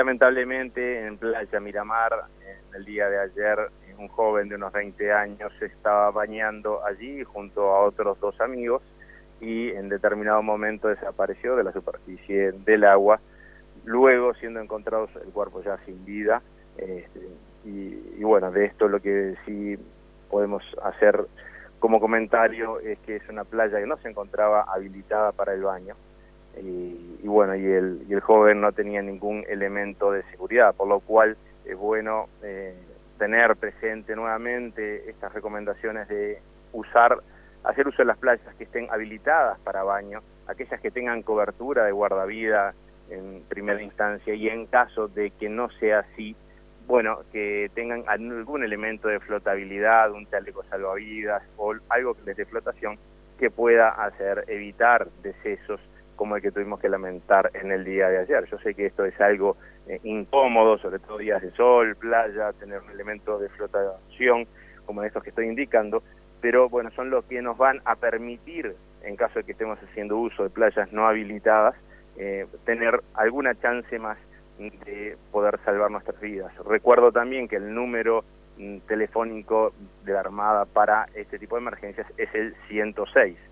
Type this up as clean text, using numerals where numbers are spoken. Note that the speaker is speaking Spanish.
lamentablemente en Playa Miramar, en el día de ayer, un joven de unos 20 años se estaba bañando allí junto a otros 2 amigos y en determinado momento desapareció de la superficie del agua, luego siendo encontrados el cuerpo ya sin vida. Y bueno, de esto lo que sí podemos hacer como comentario es que es una playa que no se encontraba habilitada para el baño. Y bueno, y el joven no tenía ningún elemento de seguridad, por lo cual es bueno tener presente nuevamente estas recomendaciones de hacer uso de las playas que estén habilitadas para baño, aquellas que tengan cobertura de guardavidas en primera instancia, y en caso de que no sea así, bueno, que tengan algún elemento de flotabilidad, un chaleco salvavidas o algo que les dé flotación que pueda hacer evitar decesos como el que tuvimos que lamentar en el día de ayer. Yo sé que esto es algo incómodo, sobre todo días de sol, playa, tener un elemento de flotación como estos que estoy indicando, pero bueno, son los que nos van a permitir, en caso de que estemos haciendo uso de playas no habilitadas, tener alguna chance más de poder salvar nuestras vidas. Recuerdo también que el número telefónico de la Armada para este tipo de emergencias es el 106.